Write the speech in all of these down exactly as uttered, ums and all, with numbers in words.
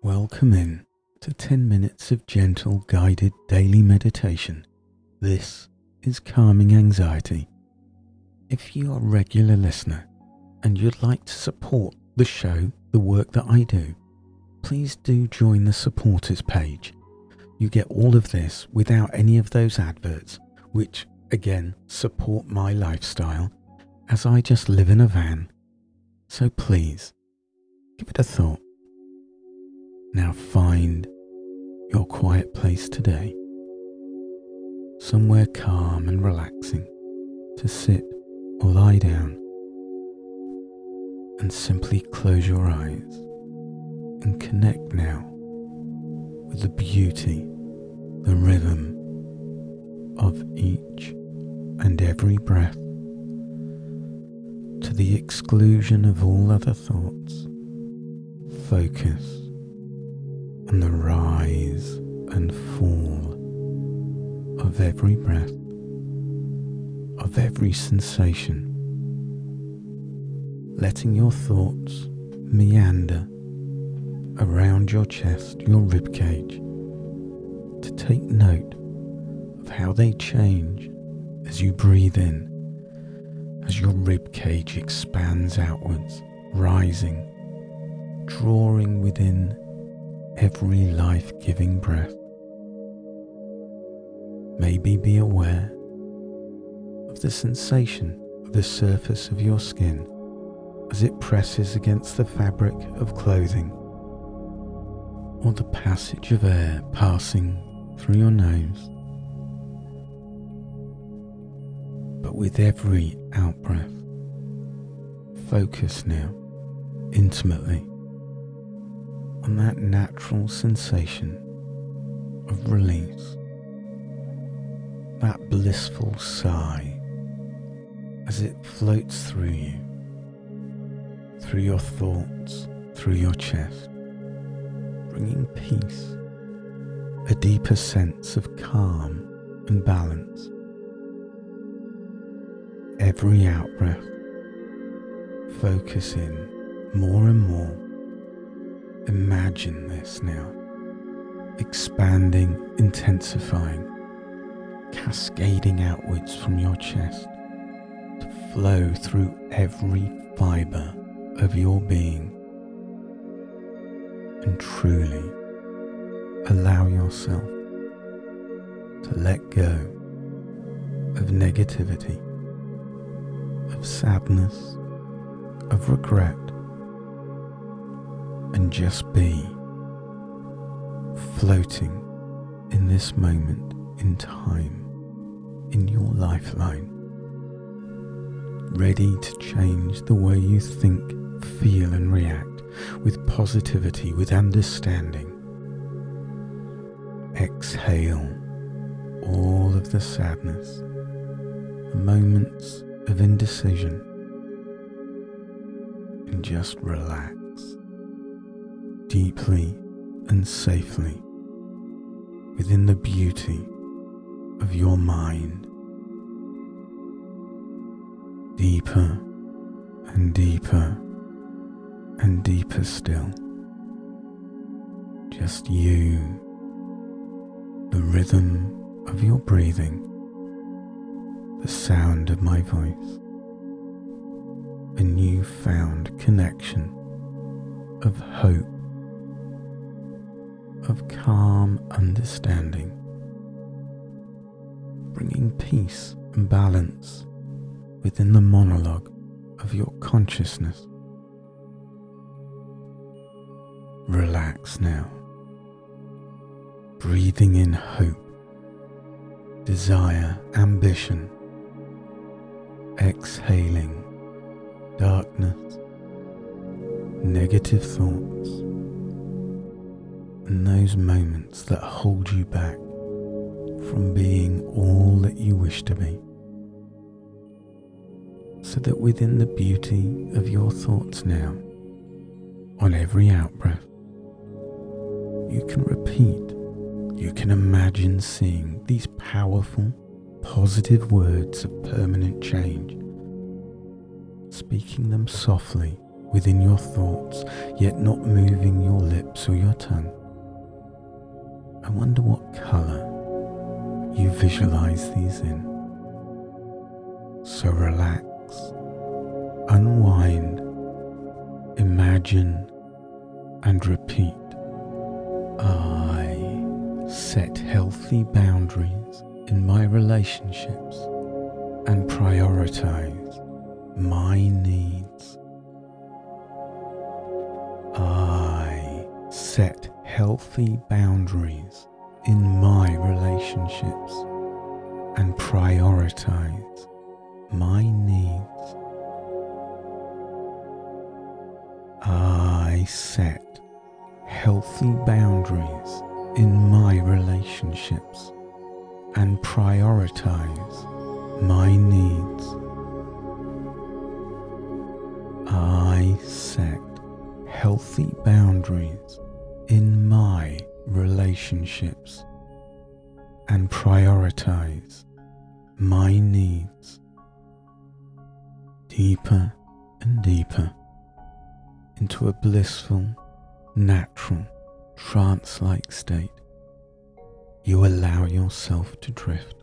Welcome in to ten minutes of gentle guided daily meditation. This is Calming Anxiety. If you are a regular listener and you'd like to support the show, the work that I do, please do join the supporters page. You get all of this without any of those adverts, which again support my lifestyle as I just live in a van. So please, give it a thought. Now find your quiet place today, somewhere calm and relaxing to sit or lie down, and simply close your eyes and connect now with the beauty, the rhythm of each and every breath, to the exclusion of all other thoughts. Focus on the rise and fall of every breath, of every sensation, letting your thoughts meander around your chest, your ribcage, to take note of how they change as you breathe in, as your ribcage expands outwards, rising, drawing within every life-giving breath. Maybe be aware of the sensation of the surface of your skin as it presses against the fabric of clothing, or the passage of air passing through your nose. But with every out-breath, focus now intimately on that natural sensation of release, that blissful sigh as it floats through you, through your thoughts, through your chest, bringing peace, a deeper sense of calm and balance. Every out-breath, focus in more and more. Imagine this now, expanding, intensifying, cascading outwards from your chest to flow through every fibre of your being, and truly allow yourself to let go of negativity, of sadness, of regret, and just be floating in this moment in time, in your lifeline, ready to change the way you think, feel and react with positivity, with understanding. Exhale all of the sadness, the moments of indecision, and just relax deeply and safely within the beauty of your mind. Deeper and deeper and deeper still. Just you, the rhythm of your breathing, the sound of my voice, a newfound connection of hope, of calm understanding, bringing peace and balance within the monologue of your consciousness. Relax now, breathing in hope, desire, ambition, exhaling darkness, negative thoughts, and those moments that hold you back from being all that you wish to be, so that within the beauty of your thoughts now, on every out-breath, you can repeat, you can imagine seeing these powerful, positive words of permanent change, speaking them softly within your thoughts, yet not moving your lips or your tongue. I wonder what colour you visualize these in. So relax, unwind, imagine, and repeat. I set healthy boundaries in my relationships and prioritize my needs. I set healthy boundaries in my relationships and prioritize my needs. I set healthy boundaries in my relationships and prioritize my needs. I set healthy boundaries in my relationships and prioritize my needs. Deeper and deeper into a blissful, natural, trance-like state, you allow yourself to drift.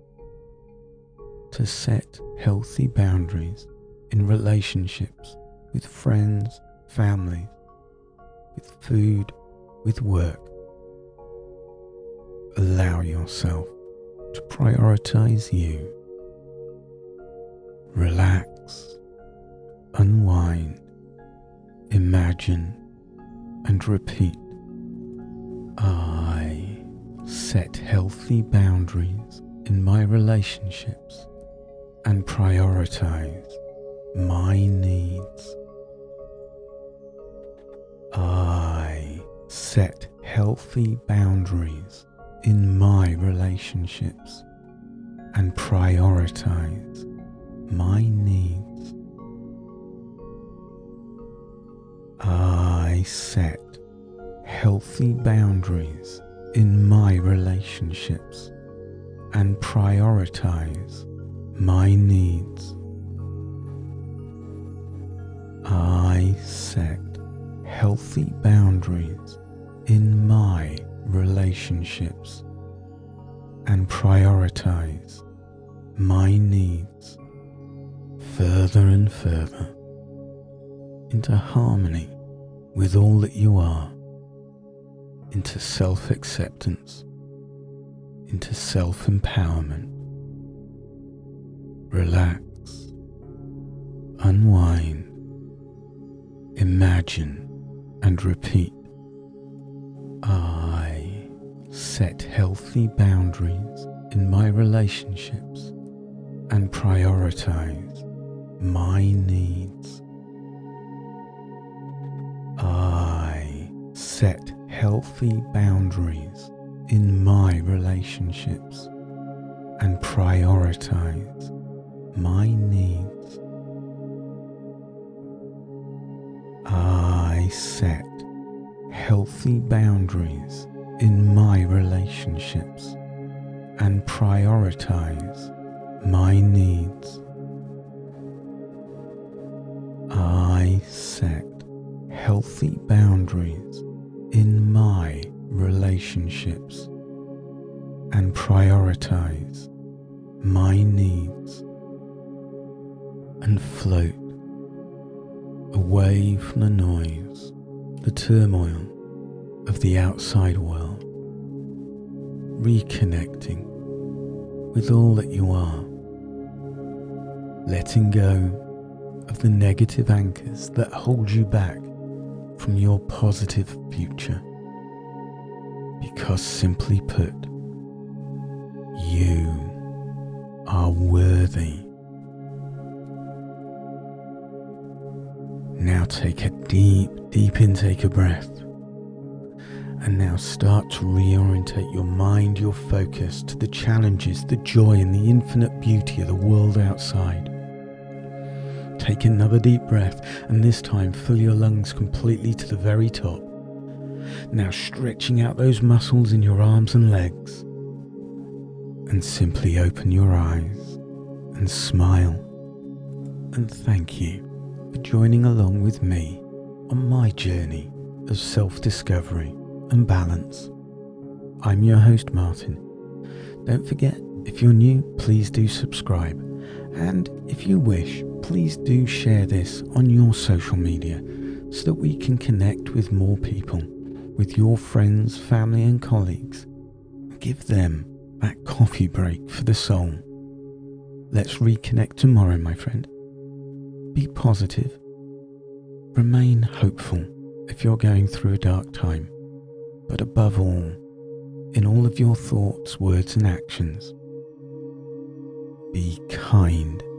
To set healthy boundaries in relationships with friends, families, with food, with work. Allow yourself to prioritize you. Relax, unwind, imagine, and repeat. I set healthy boundaries in my relationships and prioritize my needs. I set healthy boundaries in my relationships and prioritize my needs. I set healthy boundaries in my relationships and prioritize my needs. I set healthy boundaries in my relationships and prioritize my needs. Further and further into harmony with all that you are, into self-acceptance, into self-empowerment. Relax, unwind, imagine, and repeat. I set healthy boundaries in my relationships and prioritize my needs. I set healthy boundaries in my relationships and prioritize my needs. I set healthy boundaries in my relationships and prioritize my needs. I set healthy boundaries in my relationships and prioritize my needs, and float away from the noise, the turmoil of the outside world, reconnecting with all that you are, letting go of the negative anchors that hold you back from your positive future. Because simply put, you are worthy. Now take a deep, deep intake of breath. And now start to reorientate your mind, your focus to the challenges, the joy, and the infinite beauty of the world outside. Take another deep breath, and this time fill your lungs completely to the very top. Now stretching out those muscles in your arms and legs. And simply open your eyes and smile and thank you for joining along with me on my journey of self-discovery and balance. I'm your host, Martin. Don't forget, if you're new, please do subscribe. And if you wish, please do share this on your social media so that we can connect with more people, with your friends, family and colleagues. Give them that coffee break for the soul. Let's reconnect tomorrow, my friend. Be positive. Remain hopeful if you're going through a dark time. But above all, in all of your thoughts, words and actions, be kind